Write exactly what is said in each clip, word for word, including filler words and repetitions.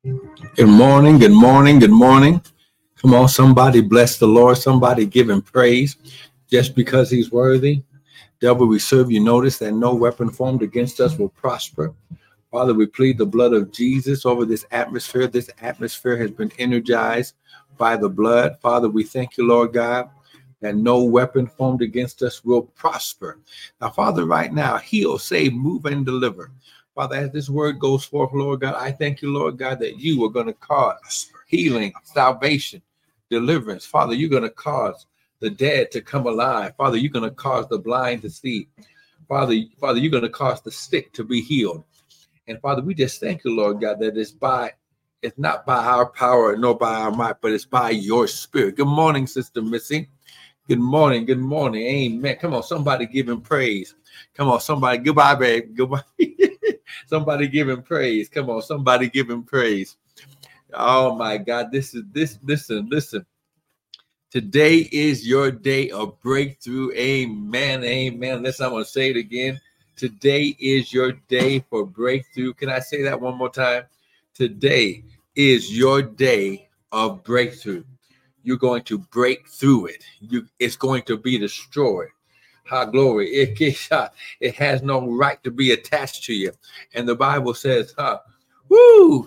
Good morning, good morning, good morning. Come on, somebody bless the Lord. Somebody give him praise just because he's worthy. Devil, we serve you. Notice that no weapon formed against us will prosper. Father, we plead the blood of Jesus over this atmosphere. This atmosphere has been energized by the blood. Father, we thank you, Lord God, that no weapon formed against us will prosper. Now, Father, right now, heal, save, move, and deliver. Father, as this word goes forth, Lord God, I thank you, Lord God, that you are going to cause healing, salvation, deliverance. Father, you're going to cause the dead to come alive. Father, you're going to cause the blind to see. Father, Father, you're going to cause the sick to be healed. And Father, we just thank you, Lord God, that it's by, it's not by our power nor by our might, but it's by your spirit. Good morning, Sister Missy. Good morning. Good morning. Amen. Come on, somebody give him praise. Come on, somebody. Goodbye, babe. Goodbye. Somebody give him praise. Come on, somebody give him praise. Oh my God. This is this. Listen, listen. Today is your day of breakthrough. Amen. Amen. Listen, I'm going to say it again. Today is your day for breakthrough. Can I say that one more time? Today is your day of breakthrough. You're going to break through it. You, it's going to be destroyed. Ha, glory. It, it has no right to be attached to you. And the Bible says, ha, woo,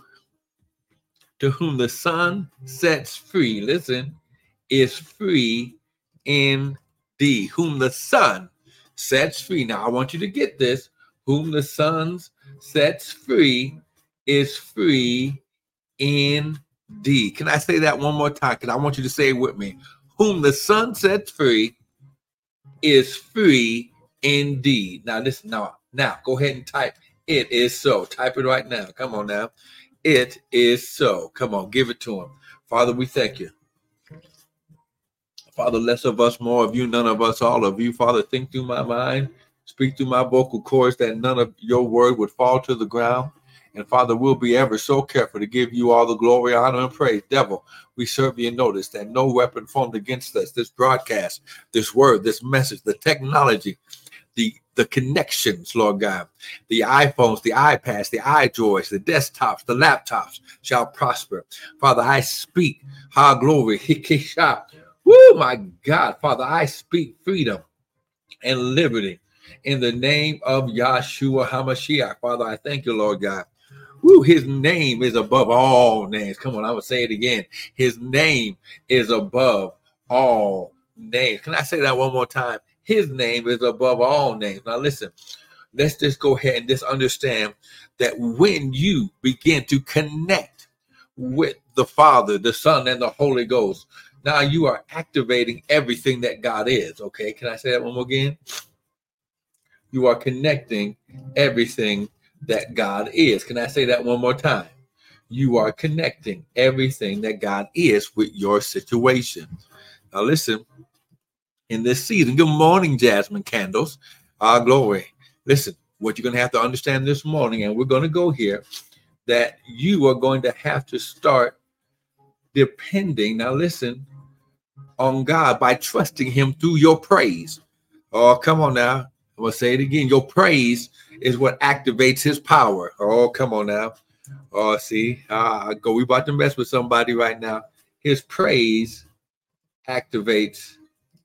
to whom the Son sets free, listen, is free indeed. Whom the Son sets free. Now, I want you to get this. Whom the Son sets free is free indeed. Can I say that one more time? Because I want you to say it with me. Whom the Son sets free is free indeed. Now, listen, now, now, go ahead and type, it is so. Type it right now. Come on now. It is so. Come on, give it to him. Father, we thank you. Father, less of us, more of you, none of us, all of you. Father, think through my mind, speak through my vocal cords, that none of your word would fall to the ground. And Father, we'll be ever so careful to give you all the glory, honor, and praise. Devil, we serve you notice that no weapon formed against us, this broadcast, this word, this message, the technology, the the connections, Lord God, the iPhones, the iPads, the iDroids, the desktops, the laptops shall prosper. Father, I speak, ha, glory, hikisha. Woo, my God, Father, I speak freedom and liberty in the name of Yahshua HaMashiach. Father, I thank you, Lord God. Woo, his name is above all names. Come on, I will say it again. His name is above all names. Can I say that one more time? His name is above all names. Now listen, let's just go ahead and just understand that when you begin to connect with the Father, the Son, and the Holy Ghost, now you are activating everything that God is. Okay, can I say that one more again? You are connecting everything that God is. Can I say that one more time? You are connecting everything that God is with your situation. Now listen, in this season, good morning, Jasmine Candles. Our glory. Listen, what you're going to have to understand this morning, and we're going to go here, that you are going to have to start depending, now listen, on God by trusting him through your praise. Oh, come on now. I'm going to say it again. Your praise is what activates his power. Oh, come on now. Oh, see, uh, go. We about to mess with somebody right now. His praise activates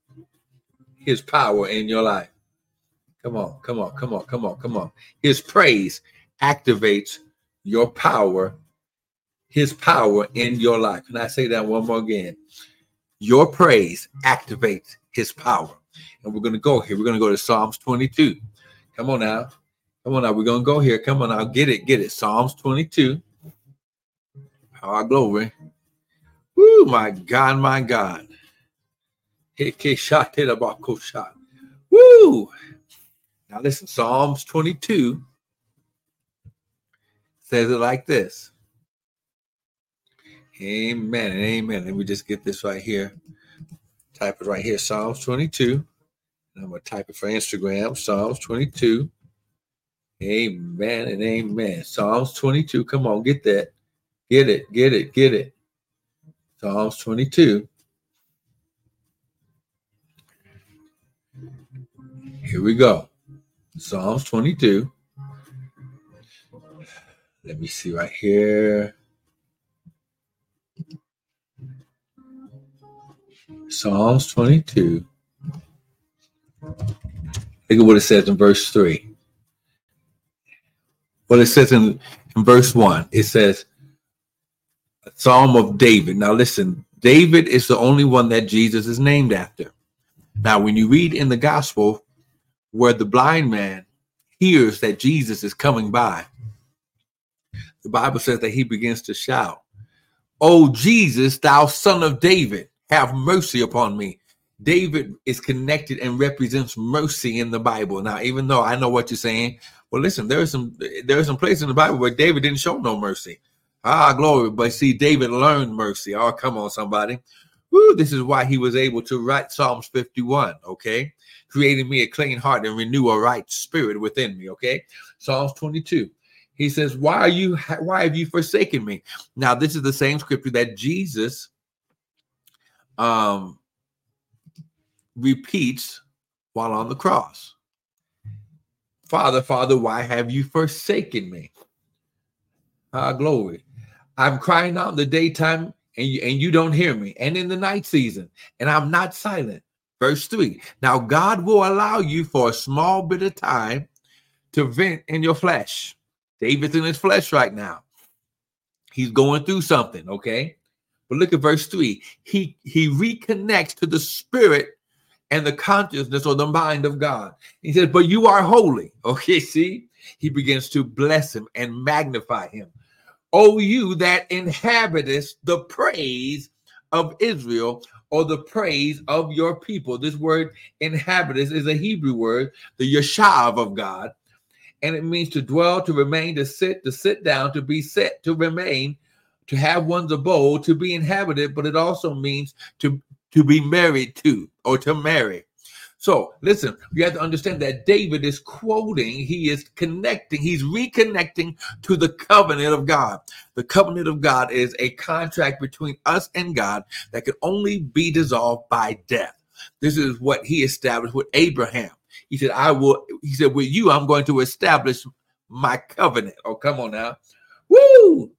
his power in your life. Come on, come on, come on, come on, come on. His praise activates your power, his power in your life. Can I say that one more again? Your praise activates his power. And we're going to go here. We're going to go to Psalms twenty-two. Come on now. Come on now. We're going to go here. Come on now. Get it. Get it. Psalms twenty-two. Our glory. Woo, my God, my God. Woo. Now listen, Psalms twenty-two says it like this. Amen and amen. Let me just get this right here. Type it right here. Psalms twenty-two. And I'm going to type it for Instagram. Psalms twenty-two. Amen and amen. Psalms twenty-two. Come on, get that. Get it, get it, get it. Psalms twenty-two. Here we go. Psalms twenty-two. Let me see right here. Psalms twenty-two. Look at what it says in verse three. What it says in, in verse one. It says, a Psalm of David. Now listen, David is the only one that Jesus is named after. Now, when you read in the gospel where the blind man hears that Jesus is coming by, the Bible says that he begins to shout, "Oh, Jesus, thou son of David, have mercy upon me." David is connected and represents mercy in the Bible. Now, even though I know what you're saying, well, listen, there is some there are some places in the Bible where David didn't show no mercy. Ah, glory. But see, David learned mercy. Oh, come on, somebody. Woo, this is why he was able to write Psalms fifty-one, okay? Creating me a clean heart and renew a right spirit within me, okay? Psalms twenty-two. He says, why are you, why have you forsaken me? Now, this is the same scripture that Jesus um, repeats while on the cross. Father, Father, why have you forsaken me? Ah, glory. I'm crying out in the daytime and you, and you don't hear me. And in the night season, and I'm not silent. Verse three. Now, God will allow you for a small bit of time to vent in your flesh. David's in his flesh right now. He's going through something, okay? But look at verse three. He, he reconnects to the spirit and the consciousness or the mind of God. He says, but you are holy. Okay, see? He begins to bless him and magnify him. O you that inhabitest the praise of Israel, or the praise of your people. This word inhabitest is a Hebrew word, the yashav of God. And it means to dwell, to remain, to sit, to sit down, to be set, to remain, to have one's abode, to be inhabited, but it also means to, to be married to, or to marry. So listen, you have to understand that David is quoting, he is connecting, he's reconnecting to the covenant of God. The covenant of God is a contract between us and God that can only be dissolved by death. This is what he established with Abraham. He said, I will, he said, with you, I'm going to establish my covenant. Oh, come on now. Woo!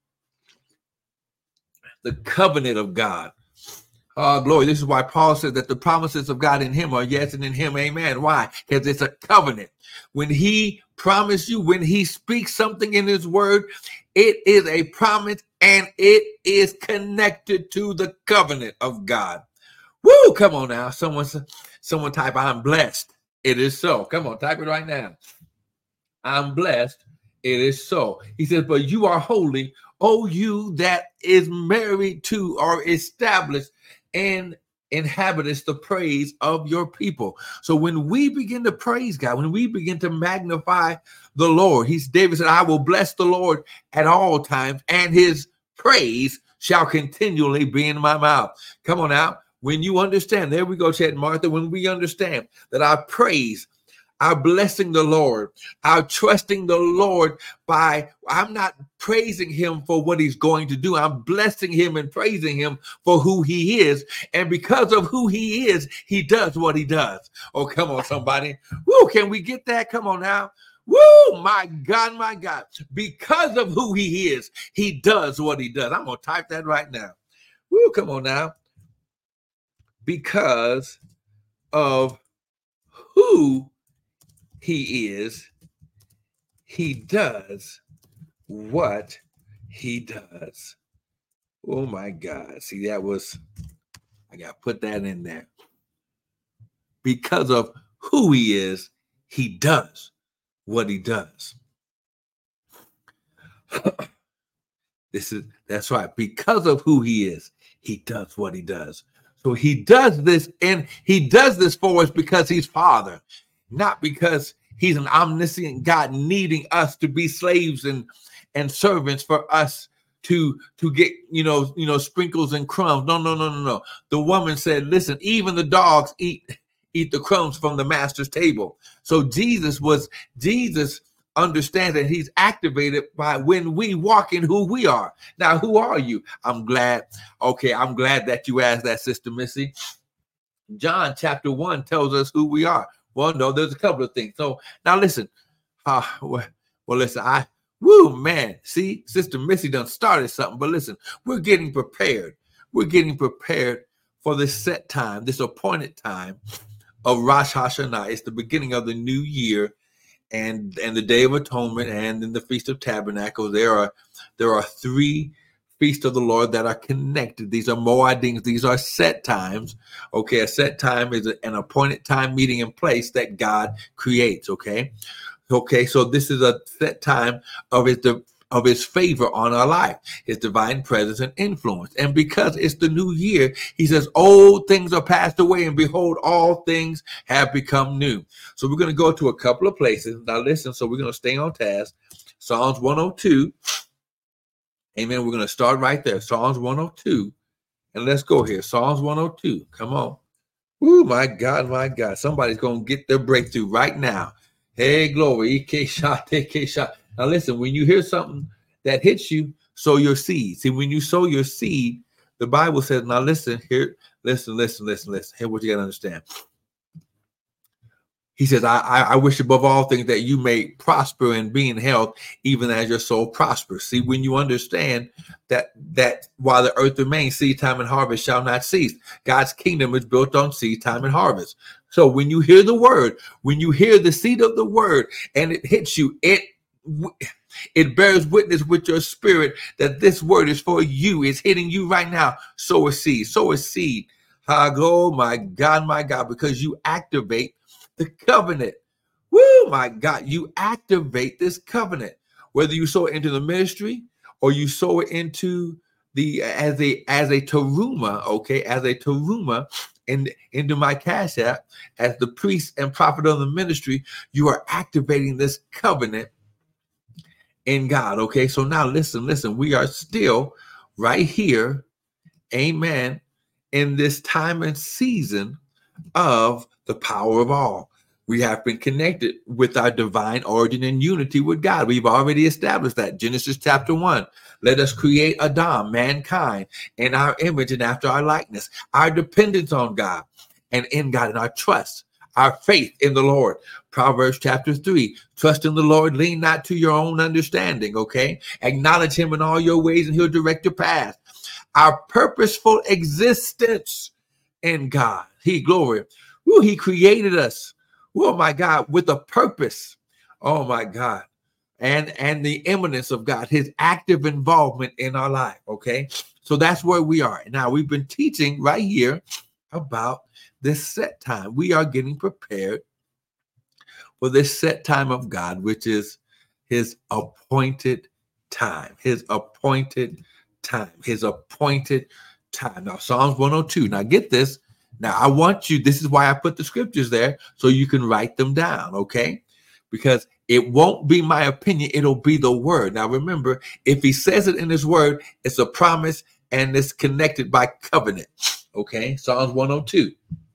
The covenant of God. Oh, glory. This is why Paul said that the promises of God in him are yes, and in him, amen. Why? Because it's a covenant. When he promised you, when he speaks something in his word, it is a promise and it is connected to the covenant of God. Woo! Come on now. Someone, someone type, I'm blessed. It is so. Come on, type it right now. I'm blessed. It is so. He says, but you are holy, O you that is married to or established and inhabitants the praise of your people. So when we begin to praise God, when we begin to magnify the Lord, he's David said, I will bless the Lord at all times, and his praise shall continually be in my mouth. Come on now. When you understand, there we go, Chad and Martha, when we understand that our praise, our blessing the Lord, our trusting the Lord by, I'm not praising him for what he's going to do. I'm blessing him and praising him for who he is. And because of who he is, he does what he does. Oh, come on, somebody. Woo, can we get that? Come on now. Woo, my God, my God. Because of who he is, he does what he does. I'm going to type that right now. Woo, come on now. Because of who he is, he does what he does. Oh my God. See, that was, I got to put that in there. Because of who he is, he does what he does. This is, that's right. Because of who he is, he does what he does. So he does this, and he does this for us because he's Father, not because he's an omniscient God needing us to be slaves and, and servants for us to, to get, you know, you know, sprinkles and crumbs. No, no, no, no, no. The woman said, listen, even the dogs eat, eat the crumbs from the master's table. So Jesus was, Jesus understands that he's activated by when we walk in who we are. Now, who are you? I'm glad. Okay, I'm glad that you asked that, Sister Missy. John chapter one tells us who we are. Well, no, there's a couple of things. So now listen. Uh, well, well, listen, I, woo, man. See, Sister Missy done started something, but listen, we're getting prepared. We're getting prepared for this set time, this appointed time of Rosh Hashanah. It's the beginning of the new year, and and the Day of Atonement, and then the Feast of Tabernacles. There are there are three feasts of the Lord that are connected. These are Moedim. These are set times. Okay, a set time is an appointed time, meeting in place that God creates. Okay, okay. So this is a set time of his of his favor on our life, his divine presence and influence. And because it's the new year, he says, old things are passed away, and behold, all things have become new. So we're going to go to a couple of places. Now listen, so we're going to stay on task. Psalms one oh two. Amen. We're going to start right there. Psalms one oh two. And let's go here. Psalms one oh two. Come on. Oh, my God, my God. Somebody's going to get their breakthrough right now. Hey, glory. E K shot, E K shot. Now listen, when you hear something that hits you, sow your seed. See, when you sow your seed, the Bible says, now listen, here, listen, listen, listen, listen. Here's what you got to understand. He says, I, I, I wish above all things that you may prosper and be in health, even as your soul prospers. See, when you understand that that while the earth remains, seed time and harvest shall not cease. God's kingdom is built on seed time and harvest. So when you hear the word, when you hear the seed of the word and it hits you, it It bears witness with your spirit that this word is for you. It's hitting you right now. Sow a seed. Sow a seed. Oh, my God, my God, because you activate the covenant. Woo, my God, you activate this covenant. Whether you sow it into the ministry or you sow it into the as a as a teruma, okay, as a teruma in, into my cash app, as the priest and prophet of the ministry, you are activating this covenant in God. Okay, so now listen, listen, we are still right here, amen, in this time and season of the power of all. We have been connected with our divine origin and unity with God. We've already established that. Genesis chapter one. Let us create Adam, mankind, in our image and after our likeness. Our dependence on God and in God, and our trust, our faith in the Lord. Proverbs chapter three, trust in the Lord, lean not to your own understanding, okay? Acknowledge him in all your ways and he'll direct your path. Our purposeful existence in God. He, glory. Ooh, he created us. Oh, my God, with a purpose. Oh, my God. And, and the imminence of God, his active involvement in our life, okay? So that's where we are. Now, we've been teaching right here about this set time. We are getting prepared for this set time of God, which is his appointed time, his appointed time, his appointed time. Now, Psalms one oh two. Now, get this. Now, I want you, this is why I put the scriptures there, so you can write them down, okay? Because it won't be my opinion, it'll be the word. Now, remember, if he says it in his word, it's a promise and it's connected by covenant, okay? Psalms one oh two.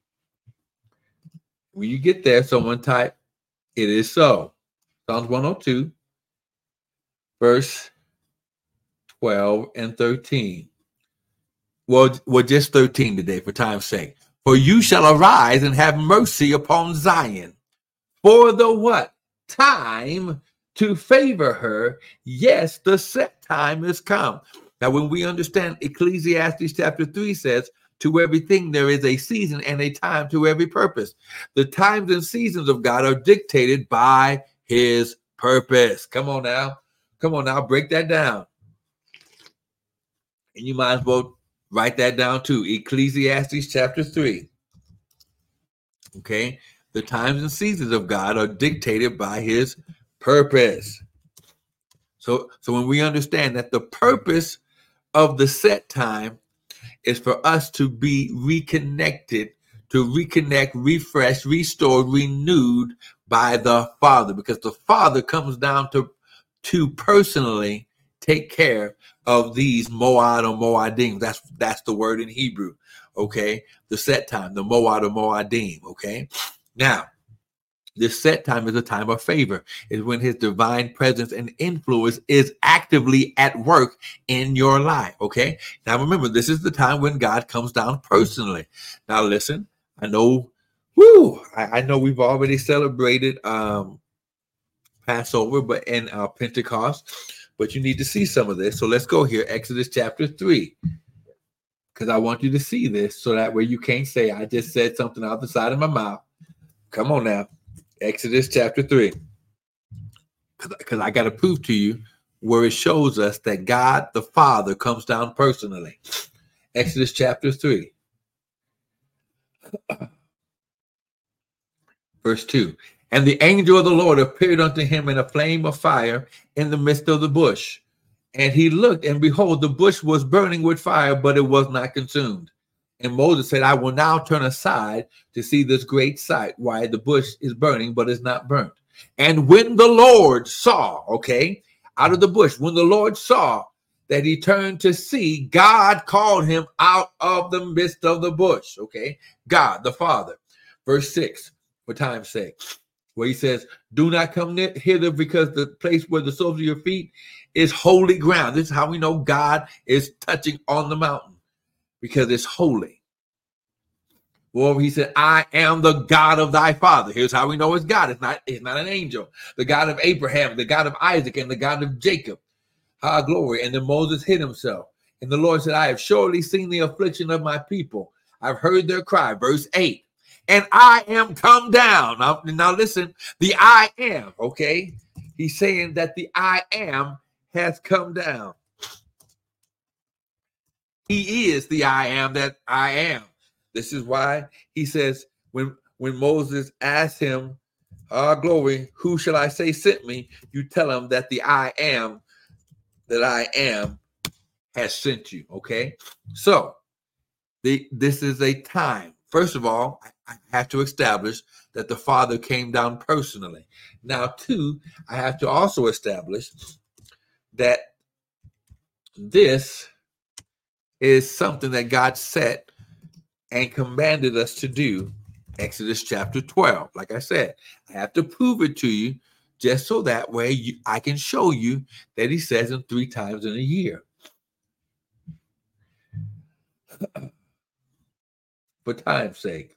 When you get there, someone type, it is so. Psalms one oh two, verse twelve and thirteen. Well, well, just thirteen today for time's sake. For you shall arise and have mercy upon Zion. For the what? Time to favor her. Yes, the set time has come. Now, when we understand Ecclesiastes chapter three says, to everything there is a season and a time to every purpose. The times and seasons of God are dictated by his purpose. Come on now. Come on now. Break that down. And you might as well write that down too. Ecclesiastes chapter three. Okay. The times and seasons of God are dictated by his purpose. So, so when we understand that the purpose of the set time is for us to be reconnected, to reconnect, refresh, restored, renewed by the Father, because the Father comes down to, to personally take care of these Moed or Moedim. That's that's the word in Hebrew, okay? The set time, the Moed or Moedim, okay? Now, this set time is a time of favor. Is when his divine presence and influence is actively at work in your life, okay? Now, remember, this is the time when God comes down personally. Now, listen, I know, whoo, I, I know we've already celebrated um, Passover, but in uh, Pentecost, but you need to see some of this. So let's go here, Exodus chapter three. because I want you to see this so that way you can't say I just said something out the side of my mouth. Come on now. Exodus chapter three. Because I got to prove to you where it shows us that God the Father comes down personally. Exodus chapter three. Verse two. And the angel of the Lord appeared unto him in a flame of fire in the midst of the bush. And he looked, and behold, the bush was burning with fire, but it was not consumed. And Moses said, I will now turn aside to see this great sight, why the bush is burning, but is not burnt. And when the Lord saw, okay, out of the bush, when the Lord saw that he turned to see, God called him out of the midst of the bush, okay? God, the Father. Verse six, for time's sake, where he says, do not come near hither, because the place where the soles of your feet is holy ground. This is how we know God is touching on the mountain, because it's holy. Well, he said, I am the God of thy father. Here's how we know it's God. It's not, it's not an angel. The God of Abraham, the God of Isaac, and the God of Jacob. Ah, glory. And then Moses hid himself. And the Lord said, I have surely seen the affliction of my people. I've heard their cry. Verse eight. And I am come down. Now, now listen, the I am, okay? He's saying that the I am has come down. He is the I am that I am. This is why he says, when, when Moses asked him, ah, glory, who shall I say sent me? You tell him that the I am that I am has sent you, okay? So the, this is a time. First of all, I have to establish that the Father came down personally. Now, two, I have to also establish that this is something that God set and commanded us to do. Exodus chapter twelve. Like I said, I have to prove it to you just so that way you, I can show you that he says them three times in a year. For time's sake.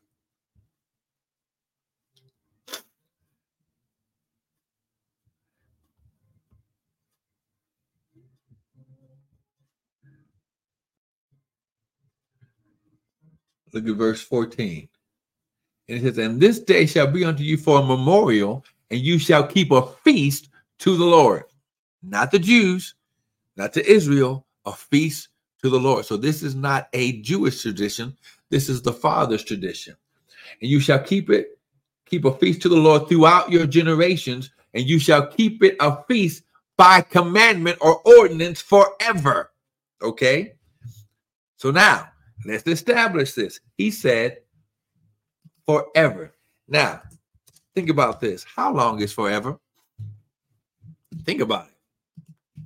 Look at verse fourteen. And it says, and this day shall be unto you for a memorial, and you shall keep a feast to the Lord. Not the Jews, not to Israel, a feast to the Lord. So this is not a Jewish tradition. This is the Father's tradition. And you shall keep it, keep a feast to the Lord throughout your generations, and you shall keep it a feast by commandment or ordinance forever. Okay? So now, let's establish this. He said forever. Now, think about this. How long is forever? Think about it.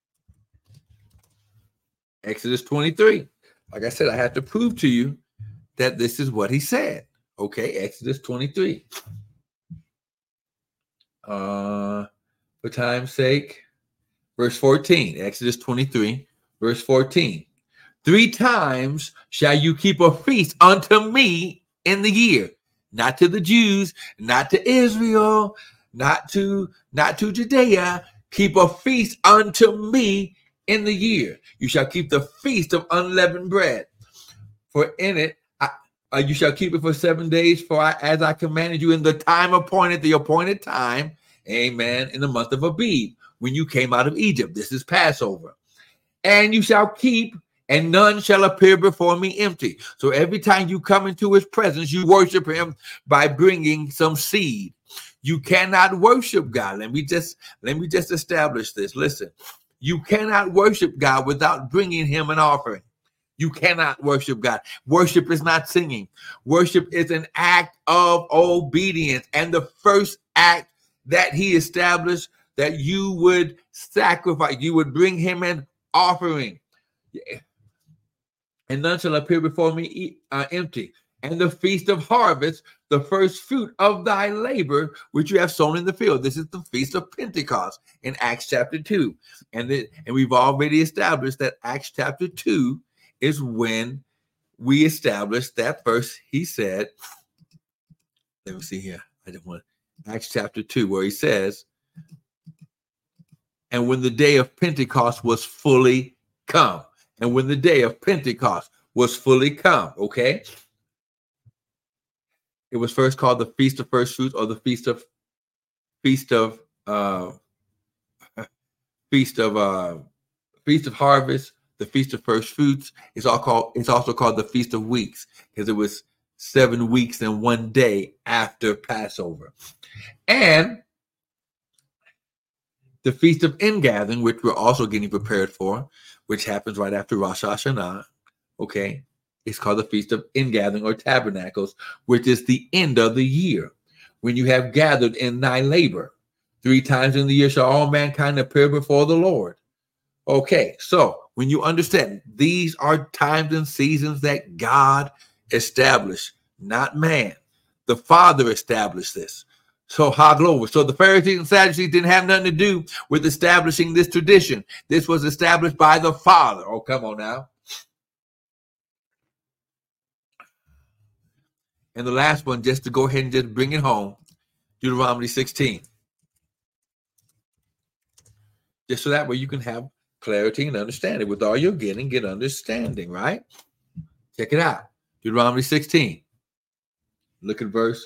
Exodus twenty-three. Like I said, I have to prove to you that this is what he said. Okay, Exodus twenty-three. Uh, for time's sake, verse fourteen. Exodus twenty-three, verse fourteen. Three times shall you keep a feast unto me in the year. Not to the Jews, not to Israel, not to, not to Judea. Keep a feast unto me in the year. You shall keep the feast of unleavened bread. For in it, I, uh, you shall keep it for seven days, for I, as I commanded you in the time appointed, the appointed time, amen, in the month of Abib, when you came out of Egypt. This is Passover. And you shall keep, and none shall appear before me empty. So every time you come into his presence, you worship him by bringing some seed. You cannot worship God. Let me just, let me just establish this. Listen, you cannot worship God without bringing him an offering. You cannot worship God. Worship is not singing. Worship is an act of obedience. And the first act that he established, that you would sacrifice, you would bring him an offering. Yeah. And none shall appear before me uh, empty. And the feast of harvest, the first fruit of thy labor, which you have sown in the field. This is the feast of Pentecost in Acts chapter two. And, the, and we've already established that Acts chapter two is when we established that verse. He said, let me see here. I just want Acts chapter two, where he says, and when the day of Pentecost was fully come. And when the day of Pentecost was fully come. Okay. It was first called the Feast of First Fruits, or the Feast of Feast of uh, Feast of uh, Feast of Harvest, the Feast of First Fruits. It's all called. It's also called the Feast of Weeks, because it was seven weeks and one day after Passover, and the Feast of Ingathering, which we're also getting prepared for, which happens right after Rosh Hashanah. Okay, it's called the Feast of Ingathering or Tabernacles, which is the end of the year, when you have gathered in thy labor. Three times in the year shall all mankind appear before the Lord. Okay, so when you understand, these are times and seasons that God established, not man. The Father established this. So, ha glory. So the Pharisees and Sadducees didn't have nothing to do with establishing this tradition. This was established by the Father. Oh, come on now. And the last one, just to go ahead and just bring it home, Deuteronomy sixteen. Just so that way you can have clarity and understanding. With all you're getting, get understanding, right? Check it out. Deuteronomy sixteen. Look at verse.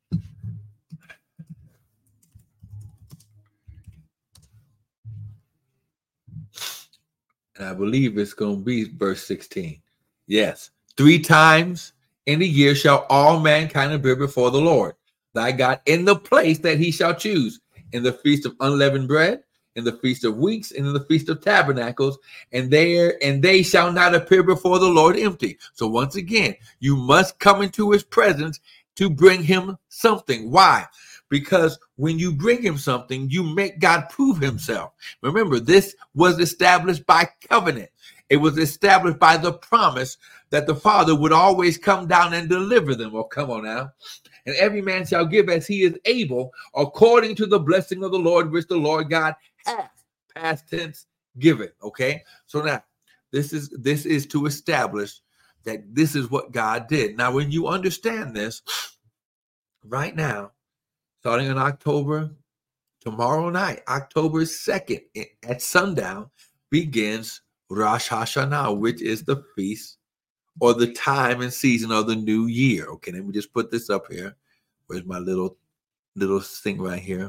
And I believe it's going to be verse sixteen. Yes. Three times in a year shall all mankind appear before the Lord thy God in the place that he shall choose, in the feast of unleavened bread, in the feast of weeks, and in the feast of tabernacles, and there and they shall not appear before the Lord empty. So once again, you must come into his presence to bring him something. Why? Because when you bring him something, you make God prove himself. Remember, this was established by covenant. It was established by the promise that the Father would always come down and deliver them. Oh, come on now. And every man shall give as he is able, according to the blessing of the Lord, which the Lord God hath. Past tense, given. Okay. So now this is this is to establish that this is what God did. Now, when you understand this, right now, starting in October, tomorrow night, October second, at sundown, begins Rosh Hashanah, which is the feast or the time and season of the new year. Okay, let me just put this up here. Where's my little little thing right here?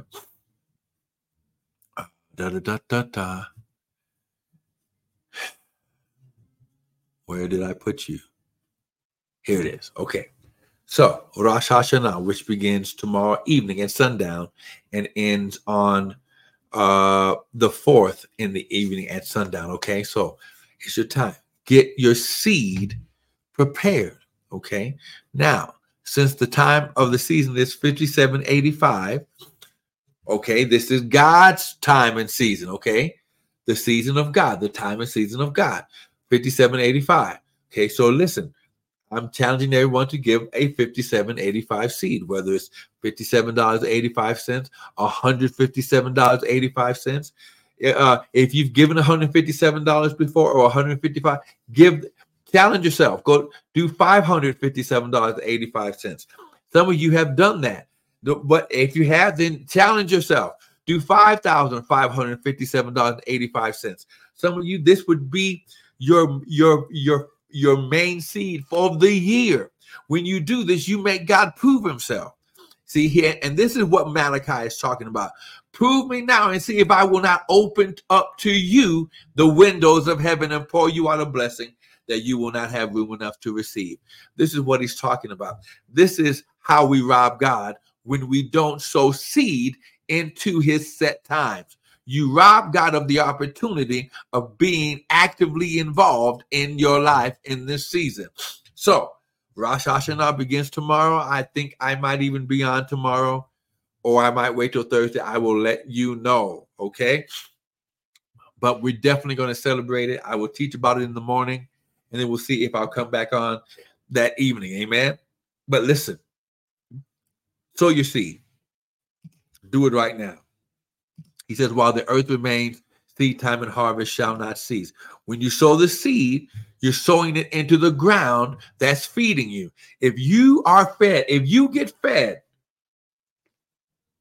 Da da da da da. Where did I put you? Here it is. Okay. So Rosh Hashanah, which begins tomorrow evening at sundown and ends on uh, the fourth in the evening at sundown. Okay. So it's your time. Get your seed prepared. Okay. Now, since the time of the season is fifty-seven eighty-five, okay, this is God's time and season. Okay. The season of God, the time and season of God, fifty-seven eighty-five. Okay. So listen. I'm challenging everyone to give a fifty-seven eighty-five seed, whether it's fifty-seven dollars and eighty-five cents, one hundred fifty-seven dollars and eighty-five cents. Uh, if you've given one hundred fifty-seven dollars before or one hundred fifty-five dollars, give, challenge yourself. Go do five hundred fifty-seven dollars and eighty-five cents. Some of you have done that. But if you have, then challenge yourself. Do five thousand five hundred fifty-seven dollars and eighty-five cents. Some of you, this would be your, your, your, your main seed for the year. When you do this, you make God prove himself. See here, and this is what Malachi is talking about. Prove me now and see if I will not open up to you the windows of heaven and pour you out a blessing that you will not have room enough to receive. This is what he's talking about. This is how we rob God when we don't sow seed into his set times. You rob God of the opportunity of being actively involved in your life in this season. So Rosh Hashanah begins tomorrow. I think I might even be on tomorrow, or I might wait till Thursday. I will let you know, okay? But we're definitely going to celebrate it. I will teach about it in the morning, and then we'll see if I'll come back on that evening, amen? But listen, sow your seed. Do it right now. He says, while the earth remains, seed time and harvest shall not cease. When you sow the seed, you're sowing it into the ground that's feeding you. If you are fed, if you get fed,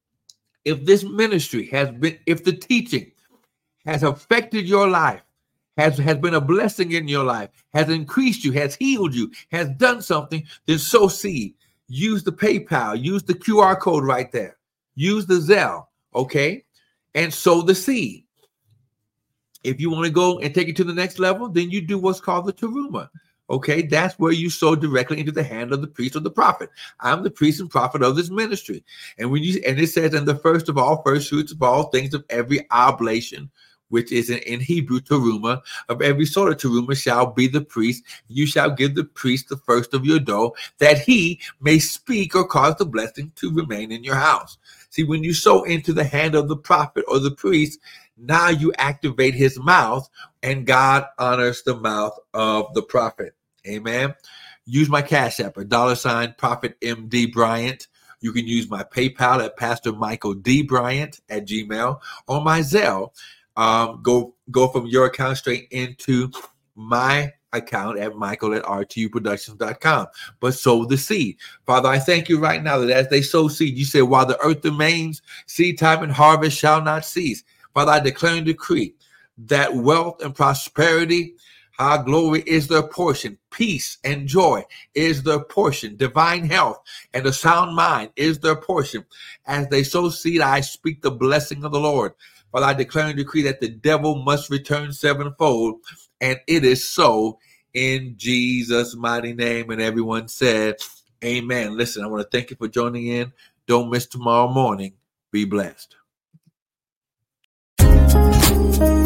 if this ministry has been, if the teaching has affected your life, has, has been a blessing in your life, has increased you, has healed you, has done something, then sow seed. Use the PayPal, use the Q R code right there. Use the Zelle, okay? And sow the seed. If you want to go and take it to the next level, then you do what's called the teruma. Okay, that's where you sow directly into the hand of the priest or the prophet. I'm the priest and prophet of this ministry. And when you and it says, and the first of all, first fruits of all things of every oblation, which is in, in Hebrew, teruma, of every sort of teruma shall be the priest. You shall give the priest the first of your dough, that he may speak or cause the blessing to remain in your house. See, when you sow into the hand of the prophet or the priest, now you activate his mouth, and God honors the mouth of the prophet. Amen. Use my Cash App, a dollar sign Prophet M D Bryant. You can use my PayPal at Pastor Michael D Bryant at Gmail, or my Zelle. Um, go go from your account straight into my account at Michael at R T U Productions dot com. But sow the seed. Father, I thank you right now that as they sow seed, you say, while the earth remains, seed time and harvest shall not cease. Father, I declare and decree that wealth and prosperity, our glory is their portion. Peace and joy is their portion. Divine health and a sound mind is their portion. As they sow seed, I speak the blessing of the Lord. Father, I declare and decree that the devil must return sevenfold, and it is so in Jesus' mighty name. And everyone said, amen. Listen, I want to thank you for joining in. Don't miss tomorrow morning. Be blessed.